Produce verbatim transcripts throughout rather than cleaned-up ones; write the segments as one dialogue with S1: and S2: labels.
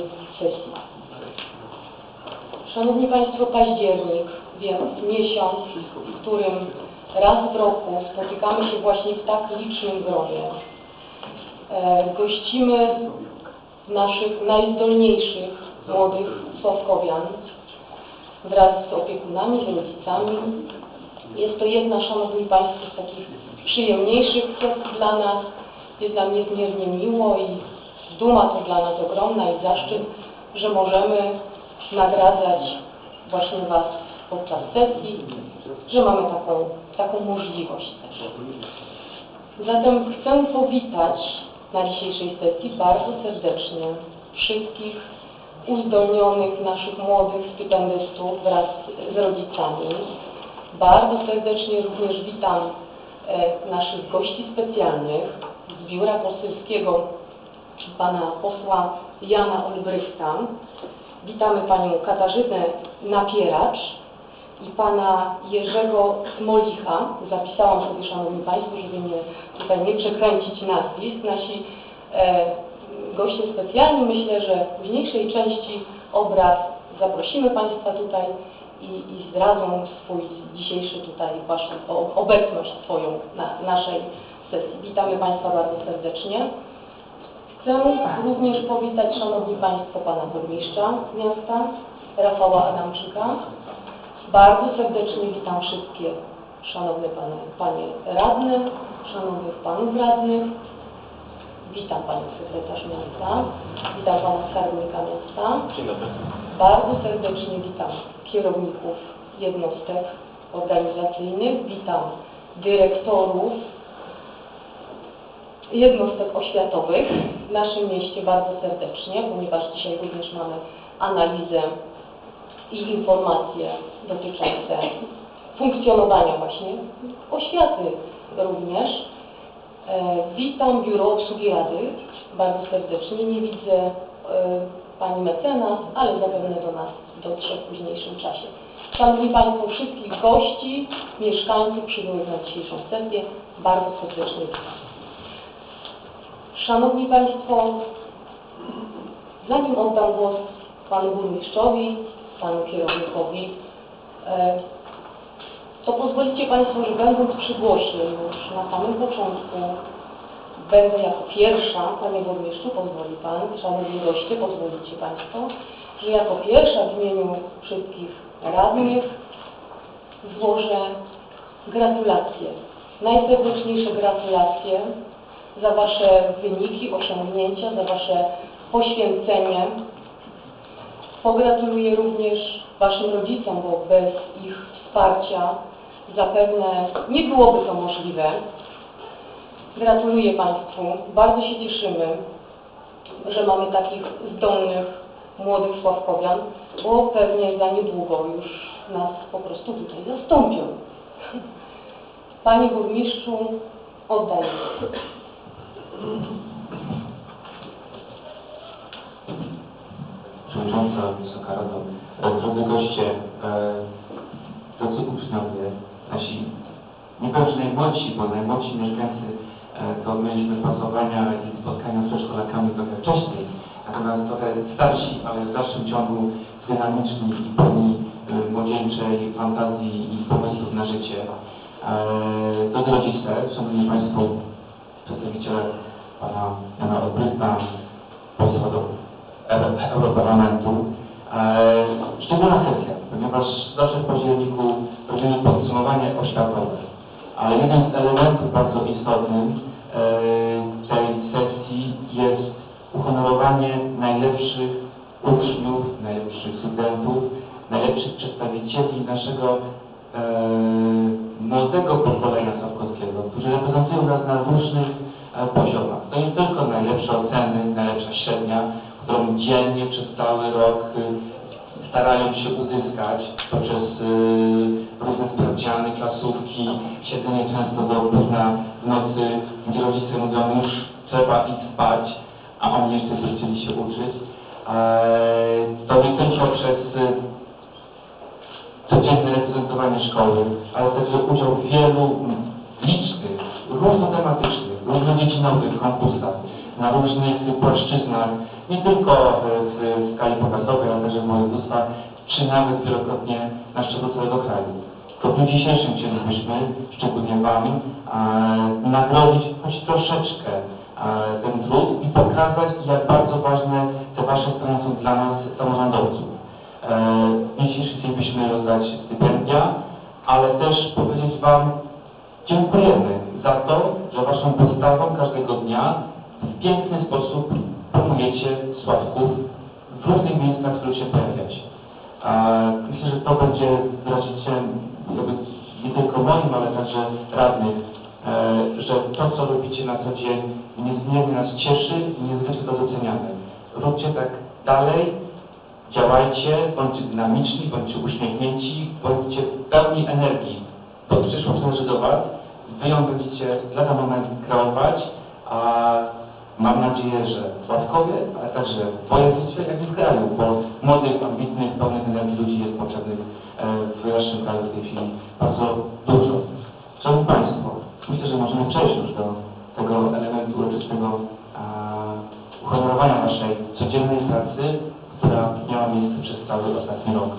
S1: sesji. Szanowni Państwo, październik, więc miesiąc, w którym raz w roku spotykamy się właśnie w tak licznym gronie. E, gościmy naszych najzdolniejszych młodych sławkowian wraz z opiekunami, z rodzicami. Jest to jedna, Szanowni Państwo, z takich przyjemniejszych sesji dla nas. Jest dla mnie niezmiernie miło i duma to dla nas ogromna i zaszczyt, że możemy nagradzać właśnie Was podczas sesji, że mamy taką, taką możliwość też. Zatem chcę powitać na dzisiejszej sesji bardzo serdecznie wszystkich uzdolnionych naszych młodych stypendystów wraz z rodzicami. Bardzo serdecznie również witam e, naszych gości specjalnych z Biura Poselskiego pana posła Jana Olbrychta. Witamy panią Katarzynę Napieracz i pana Jerzego Smolicha. Zapisałam sobie, Szanowni Państwo, żeby nie, tutaj nie przekręcić nazwisk. Nasi e, goście specjalni, myślę, że w późniejszej części obrad zaprosimy Państwa tutaj i, i zdradzą swój dzisiejszy tutaj waszą obecność swoją na naszej sesji. Witamy Państwa bardzo serdecznie. Chcę również powitać, Szanowni Państwo, pana burmistrza miasta, Rafała Adamczyka. Bardzo serdecznie witam wszystkie szanowne panie, panie radne, szanownych panów radnych. Witam panią sekretarz miasta, witam pana skarbnika miasta.
S2: Dzień dobry.
S1: Bardzo serdecznie witam kierowników jednostek organizacyjnych, witam dyrektorów jednostek oświatowych w naszym mieście bardzo serdecznie, ponieważ dzisiaj również mamy analizę i informacje dotyczące funkcjonowania właśnie oświaty również. E, witam Biuro Obsługi Rady bardzo serdecznie. Nie widzę e, pani mecenas, ale zapewne do nas dotrze w późniejszym czasie. Szanowni Państwo, wszystkich gości, mieszkańców przybyłych na dzisiejszą sesję bardzo serdecznie witam. Szanowni Państwo, zanim oddam głos panu burmistrzowi, panu kierownikowi, to pozwolicie Państwo, że będąc przygłośnie już na samym początku, będę jako pierwsza, panie burmistrzu, pozwoli pan, szanowni goście, pozwolicie Państwo, że jako pierwsza w imieniu wszystkich radnych złożę gratulacje, najserdeczniejsze gratulacje za Wasze wyniki, osiągnięcia, za Wasze poświęcenie. Pogratuluję również Waszym rodzicom, bo bez ich wsparcia zapewne nie byłoby to możliwe. Gratuluję Państwu. Bardzo się cieszymy, że mamy takich zdolnych, młodych sławkowian, bo pewnie za niedługo już nas po prostu tutaj zastąpią. Panie burmistrzu, oddaję.
S2: Przewodnicząca, Wysoka Rado, drodzy goście, drodzy uczniowie, nasi nie powiem, że najmłodsi, bo najmłodsi mieszkańcy to mieliśmy pasowania i spotkania z przedszkolakami trochę wcześniej, natomiast trochę starsi, ale w dalszym ciągu dynamiczni i pełni młodzieńczej fantazji i pomysłów na życie. Drodzy rodzice, szanowni Państwo, przedstawiciele pana Jana Olbrychta, posła do Europarlamentu. E, szczególna sesja, ponieważ zawsze w październiku robimy podsumowanie oświatowe, ale jeden z elementów bardzo istotnych e, tej sesji jest uhonorowanie najlepszych uczniów, najlepszych studentów, najlepszych przedstawicieli naszego e, młodego pokolenia sławkowskiego, którzy reprezentują nas na różnych e, poziomach. To nie tylko najlepsze oceny, najlepsza średnia, którą dziennie przez cały rok y, starają się uzyskać poprzez y, różne sprawdziany, klasówki, siedzenie często do późna w nocy, gdzie rodzice mówią, już trzeba iść spać, a oni jeszcze by chcieli się uczyć. E, to nie tylko przez y, codzienne reprezentowanie szkoły, ale także udział w wielu licznych, różnotematycznych, różnodziedzinowych konkursach na różnych płaszczyznach nie tylko w, w skali powiatowej, ale także w województwach, czy nawet wielokrotnie na szczeblu całego kraju. To w dniu dzisiejszym chcielibyśmy, szczególnie Wam, e, nagrodzić choć troszeczkę e, ten trud i pokazać, jak bardzo ważne te Wasze strony są dla nas, samorządowców. E, w dniu dzisiejszym chcielibyśmy rozdać stypendia, ale też powiedzieć Wam, dziękujemy za to, że Waszą postawą każdego dnia w piękny sposób promujecie Sławków w różnych miejscach, w których się pojawiacie. Myślę, że to będzie wyrazicielem nie tylko moim, ale także radnych, że to, co robicie na co dzień, niezmiernie nas cieszy i niezwykle to doceniamy. Róbcie tak dalej, działajcie, bądźcie dynamiczni, bądźcie uśmiechnięci, bądźcie pełni energii. To przyszłość należy do Was, Wy ją będziecie lada moment kreować, a mam nadzieję, że w Sławkowie, ale także w województwie, jak i w kraju, bo młodych, ambitnych, pełnych energii ludzi jest potrzebnych w naszym kraju w tej chwili bardzo dużo. Szanowni Państwo, myślę, że możemy przejść już do tego elementu uroczystego uhonorowania naszej codziennej pracy, która miała miejsce przez cały ostatni rok.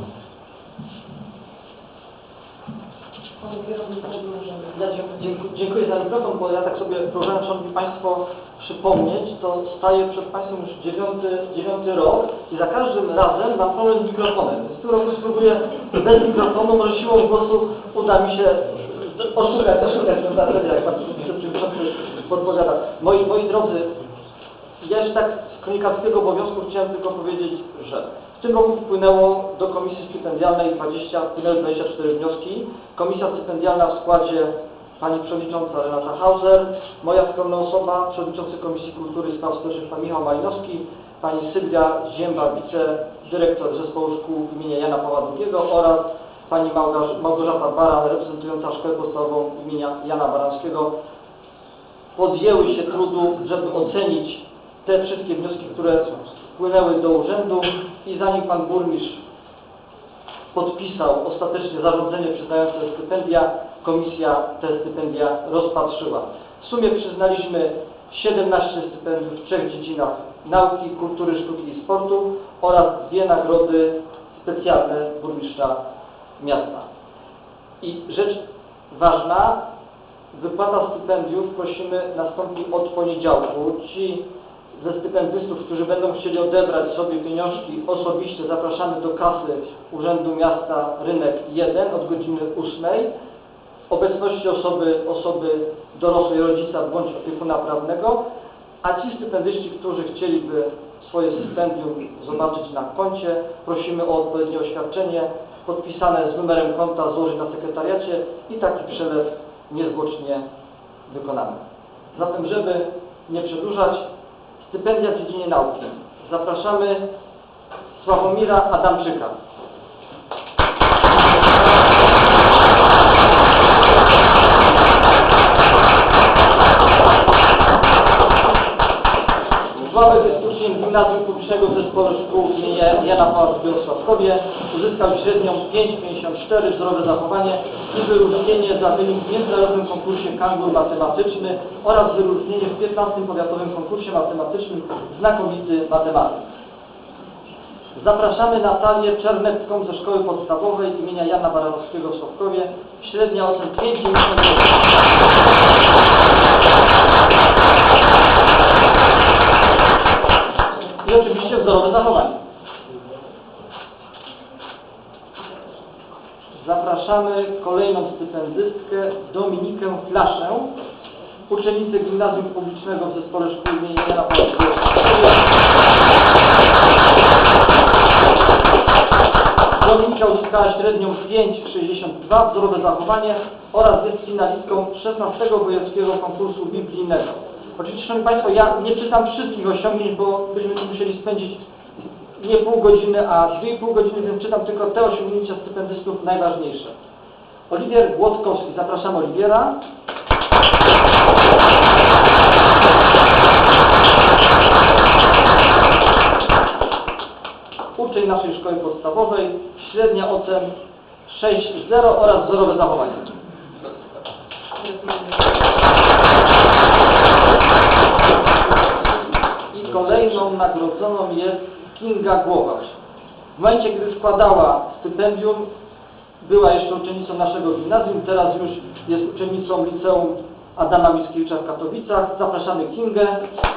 S3: Ja dziękuję, dziękuję za mikrofon, bo ja tak sobie próbowałem, Szanowni Państwo, przypomnieć, to staję przed Państwem już dziewiąty, dziewiąty rok i za każdym razem mam problem z mikrofonem. W tym roku spróbuję bez mikrofonu, może siłą głosu uda mi się oszukać, oszukać tę zasadę, jak Pan Przewodniczący podpowiada. Moi, moi drodzy, ja już tak z kronikarskiego obowiązku chciałem tylko powiedzieć, że w tym roku wpłynęło do Komisji Stypendialnej dwadzieścia, wpłynęły dwadzieścia cztery wnioski. Komisja Stypendialna w składzie Pani Przewodnicząca Renata Hauser, moja skromna osoba, Przewodniczący Komisji Kultury i Spraw Społecznych Pan Michał Malinowski, Pani Sylwia Zięba, wicedyrektor Zespołu Szkół imienia Jana Pawła drugiego oraz Pani Małgorzata Baran, reprezentująca Szkołę Podstawową imienia Jana Baranskiego, podjęły się trudu, żeby ocenić te wszystkie wnioski, które wpłynęły do urzędu i zanim Pan Burmistrz podpisał ostatecznie zarządzenie przyznające stypendia, komisja te stypendia rozpatrzyła. W sumie przyznaliśmy siedemnaście stypendiów w trzech dziedzinach nauki, kultury, sztuki i sportu oraz dwie nagrody specjalne burmistrza miasta. I rzecz ważna, wypłata stypendiów, prosimy, nastąpi od poniedziałku. Ci ze stypendystów, którzy będą chcieli odebrać sobie pieniążki osobiście, zapraszamy do kasy Urzędu Miasta Rynek jeden od godziny ósmej. W obecności osoby, osoby dorosłej, rodzica bądź opiekuna prawnego, a ci stypendyści, którzy chcieliby swoje stypendium zobaczyć na koncie, prosimy o odpowiednie oświadczenie podpisane z numerem konta złożyć na sekretariacie i taki przelew niezwłocznie wykonamy. Zatem, żeby nie przedłużać, stypendia w dziedzinie nauki. Zapraszamy Sławomira Adamczyka. Sławek jest uczniem Gimnazjum Publicznego Zespołu Szkół imienia Jana Pawła drugiego w Sławkowie. Uzyskał średnią pięć przecinek pięćdziesiąt cztery, wzorowe zachowanie i wyróżnienie za wynik w międzynarodowym konkursie Kangur matematyczny oraz wyróżnienie w piętnastym powiatowym konkursie matematycznym Znakomity matematyk. Zapraszamy Natalię Czernecką ze Szkoły Podstawowej imienia Jana Baranowskiego w Sławkowie. Średnia ocen pięć przecinek dziewięćdziesiąt i oczywiście wzorowe zachowanie. Zapraszamy kolejną stypendystkę Dominikę Flaszę, uczennicę Gimnazjum Publicznego w Zespole Szkół imienia Jana Pawła drugiego. Dominika uzyskała średnią pięć przecinek sześćdziesiąt dwa, wzorowe zachowanie oraz jest finalistką szesnastego wojewódzkiego konkursu biblijnego. Oczywiście, Szanowni Państwo, ja nie czytam wszystkich osiągnięć, bo byśmy tu musieli spędzić nie pół godziny, a dwie i pół godziny, więc czytam tylko te osiągnięcia stypendystów najważniejsze. Oliwier Głodkowski, zapraszamy Oliwiera. Uczeń naszej szkoły podstawowej, średnia ocen sześć zero oraz wzorowe zachowanie. I kolejną pierwszą nagrodzoną jest Kinga Głowacz. W momencie, gdy składała stypendium, była jeszcze uczennicą naszego gimnazjum, teraz już jest uczennicą Liceum Adama Mickiewicza w Katowicach. Zapraszamy Kingę.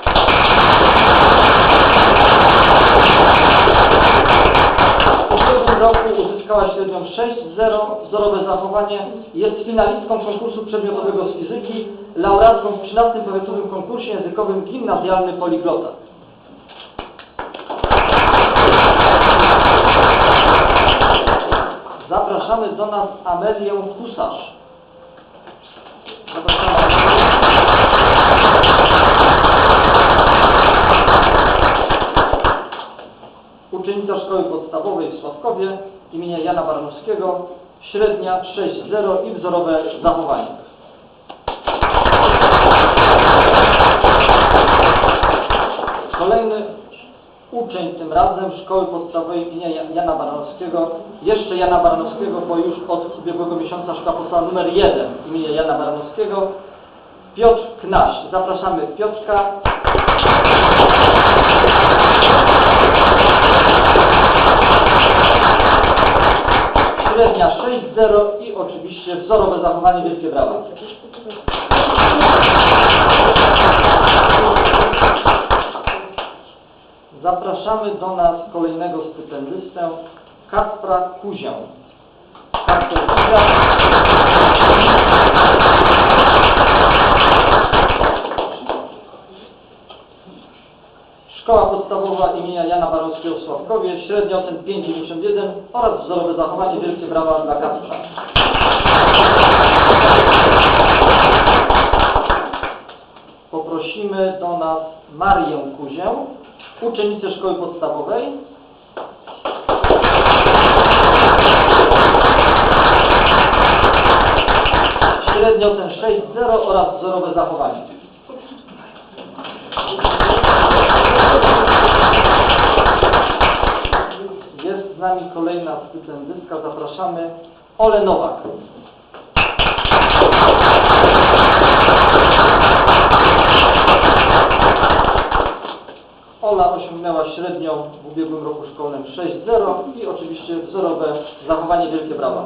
S3: W ubiegłym roku uzyskała średnią sześć zero, wzorowe zachowanie. Jest finalistką konkursu przedmiotowego z fizyki, laureatką w trzynastym powiatowym konkursie językowym Gimnazjalny Poliglota. Zapraszamy do nas Amelię Kusarz. Zapraszamy. Uczennica Szkoły Podstawowej w Sławkowie imienia Jana Baranowskiego, średnia sześć zero i wzorowe zachowanie. Kolejny uczeń tym razem Szkoły Podstawowej imienia Jana Baranowskiego, jeszcze Jana Baranowskiego, bo już od ubiegłego miesiąca szkoła podstawowa numer jeden imienia Jana Baranowskiego, Piotr Knaś. Zapraszamy Piotrka. Średnia sześć zero i oczywiście wzorowe zachowanie, wielkie brawa. Zapraszamy do nas kolejnego stypendystę, Kacpra Kuzię. Kacper Kuzia. Szkoła Podstawowa imienia Jana Baranowskiego w Sławkowie, średnia ocen pięć dziewięćdziesiąt jeden oraz wzorowe zachowanie, wielkie brawa dla Kacpra. Poprosimy do nas Marię Kuzię, uczennicę Szkoły Podstawowej. Średnio ocen sześć zero oraz wzorowe zachowanie. Jest z nami kolejna stypendystka, zapraszamy Olę Nowak. Ola osiągnęła średnią w ubiegłym roku szkolnym sześć zero i oczywiście wzorowe zachowanie, wielkie brawa.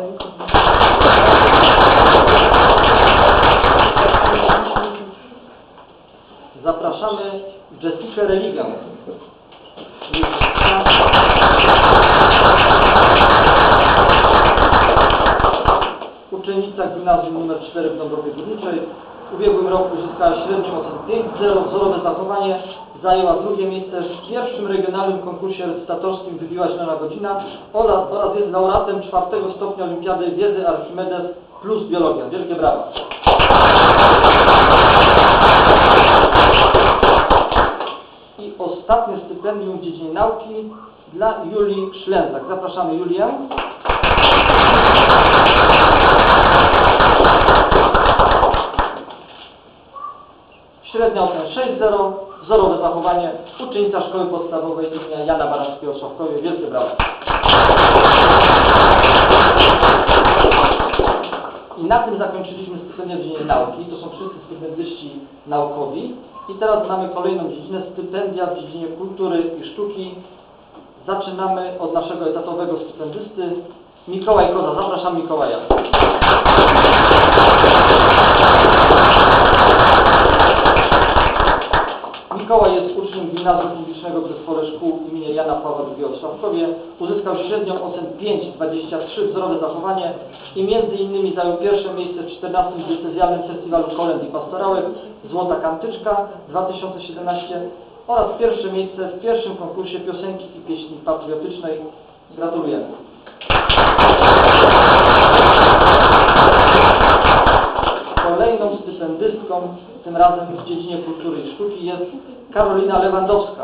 S3: Zapraszamy Jessikę Religę. Uczennica gimnazjum nr cztery w Dąbrowie Górniczej. W ubiegłym roku uzyskała średnią ocen pięć zero, wzorowe zachowanie. Zajęła drugie miejsce w pierwszym regionalnym konkursie recytatorskim Wybiła Zielona Godzina oraz, oraz jest laureatem czwartego stopnia Olimpiady Wiedzy Archimedes plus Biologia. Wielkie brawa. I ostatnie stypendium w dziedzinie nauki dla Julii Szlęzak. Zapraszamy Julię. Średnia ocena sześć zero, wzorowe zachowanie, uczennica Szkoły Podstawowej imienia Jana Baranowskiego w Sławkowie. Wielkie brawa. I na tym zakończyliśmy stypendia w dziedzinie nauki. To są wszyscy stypendyści naukowi. I teraz mamy kolejną dziedzinę, stypendia w dziedzinie kultury i sztuki. Zaczynamy od naszego etatowego stypendysty Mikołaj Koza. Zapraszam Mikołaja. Mikołaj jest uczniem Gimnazjum Publicznego w Zespole Szkół imienia Jana Pawła drugiego w Sławkowie. Uzyskał średnią ocen pięć dwadzieścia trzy, wzorowe zachowanie i między innymi zajął pierwsze miejsce w czternastym Diecezjalnym Festiwalu Kolęd i Pastorałek Złota Kantyczka dwa tysiące siedemnaście oraz pierwsze miejsce w pierwszym konkursie piosenki i pieśni patriotycznej. Gratulujemy. Kolejną stypendystką, tym razem w dziedzinie kultury i sztuki, jest Karolina Lewandowska.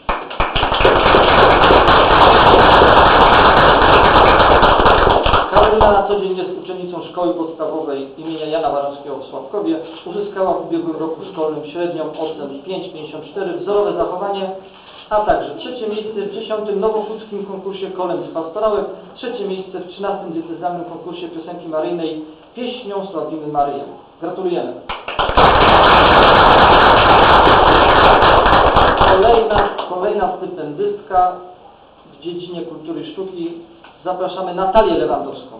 S3: Karolina na co dzień jest uczennicą Szkoły Podstawowej imienia Jana Baranowskiego w Sławkowie. Uzyskała w ubiegłym roku szkolnym średnią ocen pięć pięćdziesiąt cztery, wzorowe zachowanie, a także trzecie miejsce w dziesiątym Nowochódzkim konkursie Kolęd i Pastorałek, trzecie miejsce w trzynastym Diecezjalnym konkursie piosenki maryjnej Pieśnią sławimy Maryję. Gratulujemy. Kolejna, kolejna stypendystka w dziedzinie kultury i sztuki. Zapraszamy Natalię Lewandowską.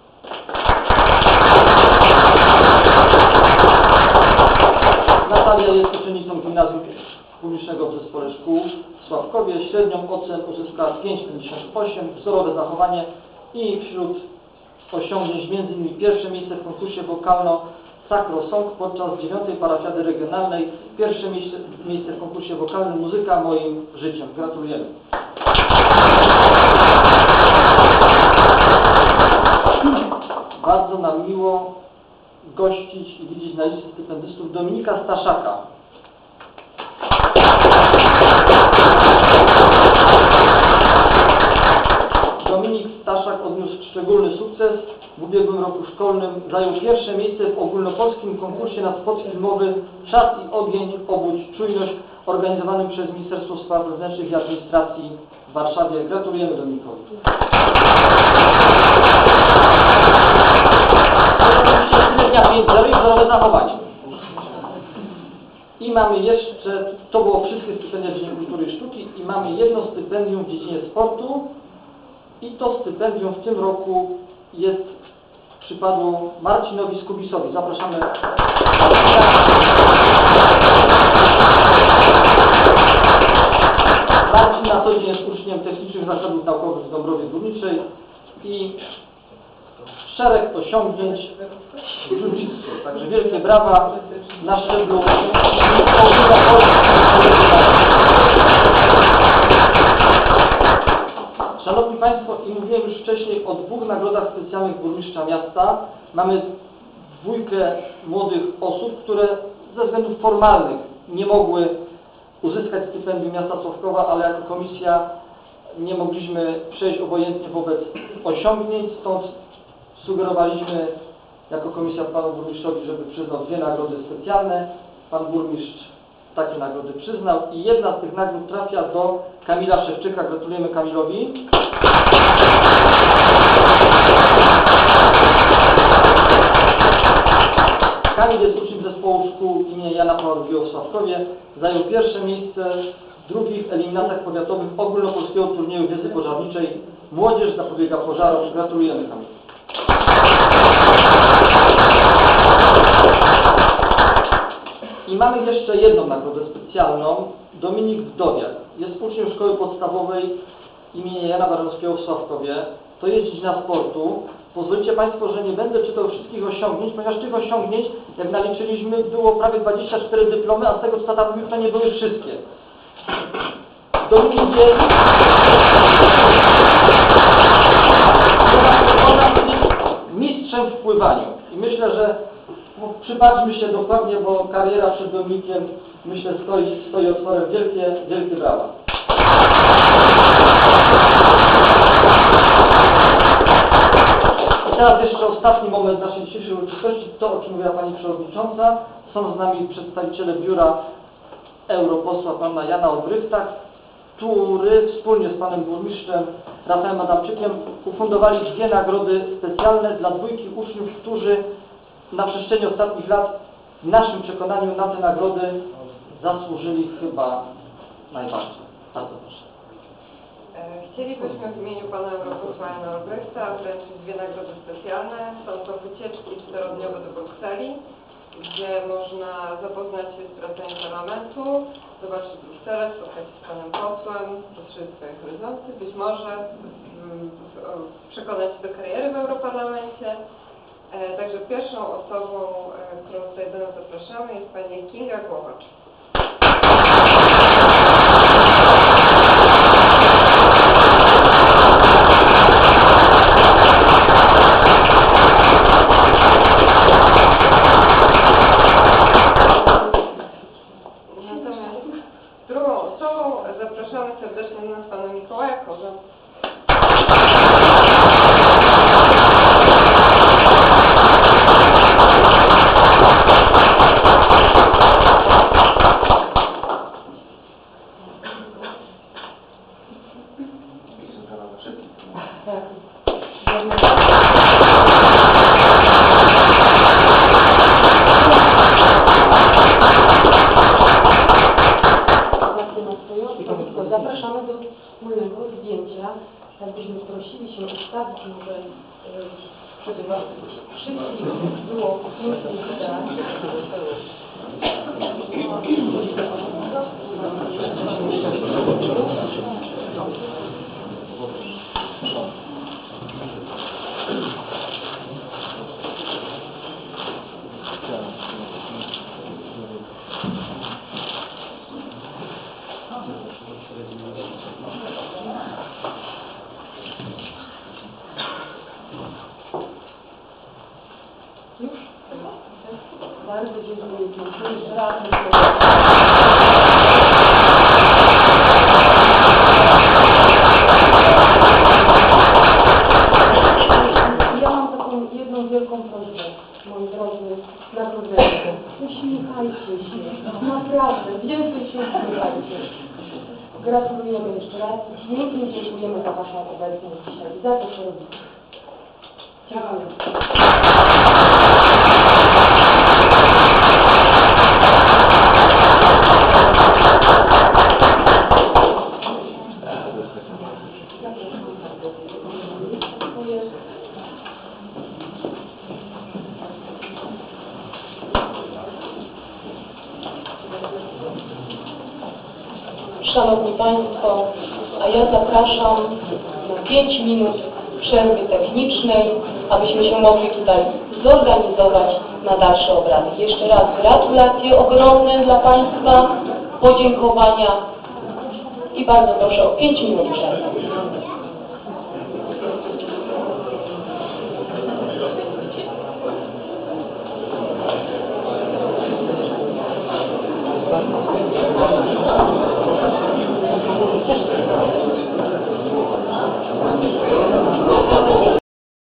S3: Natalia jest uczennicą Gimnazjum Publicznego w Zespole Szkół w Sławkowie. Średnią ocen uzyskała pięć przecinek pięćdziesiąt osiem, wzorowe zachowanie i wśród osiągnięć między innymi pierwsze miejsce w konkursie wokalno-sacro song podczas dziewiątej parafiady regionalnej, pierwsze miejsce, miejsce w konkursie wokalnym Muzyka moim życiem. Gratulujemy. Bardzo nam miło gościć i widzieć na liście stypendystów Dominika Staszaka. Dominik Staszak odniósł szczególny sukces. W ubiegłym roku szkolnym zajął pierwsze miejsce w ogólnopolskim konkursie na spot filmowy Czas i ogień, obudź czujność, organizowanym przez Ministerstwo Spraw Wewnętrznych i Administracji w Warszawie. Gratulujemy Dominikowi. Wzorowe zachowanie. I mamy jeszcze, to było wszystkie stypendia w dziedzinie kultury i sztuki, i mamy jedno stypendium w dziedzinie sportu. I to stypendium w tym roku jest, przypadło Marcinowi Skubisowi. Zapraszamy. Marcin na co dzień jest uczniem Technicznych Zakładów Naukowych w Dąbrowie Górniczej i szereg osiągnięć w jiu-jitsu. Także wielkie brawa na szczeblu. Szanowni Państwo, i mówiłem już wcześniej o dwóch nagrodach specjalnych burmistrza miasta. Mamy dwójkę młodych osób, które ze względów formalnych nie mogły uzyskać stypendium miasta Sławkowa, ale jako komisja nie mogliśmy przejść obojętnie wobec osiągnięć, stąd sugerowaliśmy jako komisja panu burmistrzowi, żeby przyznał dwie nagrody specjalne. Pan burmistrz takie nagrody przyznał i jedna z tych nagród trafia do Kamila Szewczyka. Gratulujemy Kamilowi. Kamil jest uczniem zespołu szkół imienia Jana Pawła drugiego w Sławkowie. Zajął pierwsze miejsce w drugich eliminacjach powiatowych ogólnopolskiego turnieju wiedzy pożarniczej. Młodzież zapobiega pożarom. Gratulujemy Kamil. I mamy jeszcze jedną nagrodę specjalną. Dominik Wdowiak jest uczniem szkoły podstawowej imienia Jana Baronowskiego w Sławkowie. To jest dziedzina sportu. Pozwolicie Państwo, że nie będę czytał wszystkich osiągnięć, ponieważ tych osiągnięć, jak naliczyliśmy, było prawie dwadzieścia cztery dyplomy, a z tego co tata mówił, to nie były wszystkie. Dominik jest mistrzem w pływaniu. I myślę, że przypatrzmy się dokładnie, bo kariera przed Dominikiem, myślę, stoi, stoi otworem. Wielkie, wielkie brawa. I teraz jeszcze ostatni moment naszej dzisiejszej uroczystości, to o czym mówiła Pani Przewodnicząca. Są z nami przedstawiciele biura europosła Pana Jana Olbrychta, który wspólnie z Panem Burmistrzem Rafałem Adamczykiem ufundowali dwie nagrody specjalne dla dwójki uczniów, którzy na przestrzeni ostatnich lat w naszym przekonaniu na te nagrody zasłużyli chyba najbardziej. Bardzo proszę.
S4: Chcielibyśmy w imieniu Pana Europosła Jana Olbrychta wręczyć dwie nagrody specjalne. Są to wycieczki czterodniowe do Brukseli, gdzie można zapoznać się z pracami parlamentu, zobaczyć Brukselę, spotkać się z Panem Posłem, rozszerzyć swoje horyzonty, być może przekonać się do kariery w Europarlamencie. Także pierwszą osobą, którą tutaj do nas zapraszamy, jest Pani Kinga Głowacz. Natomiast drugą osobą zapraszamy serdecznie do nas Pana Mikołaja Kozę.
S1: wspólnego zdjęcia, jakbyśmy prosili się ustawić może, żeby wszystkich było pięknie widać. Już? Bardzo dziękuję. Jeszcze raz. Ja mam taką jedną wielką prośbę, moi drodzy nagrodzeni. Uśmiechajcie się. Naprawdę, więcej się uśmiechajcie. Gratulujemy jeszcze raz i pięknie dziękujemy za Waszą obecność dzisiaj i za to, co robicie. Dziękuję. Szanowni Państwo, a ja zapraszam na pięć minut przerwy technicznej, abyśmy się mogli tutaj zorganizować na dalsze obrady. Jeszcze raz gratulacje ogromne dla Państwa, podziękowania i bardzo proszę o pięć minut przerwy.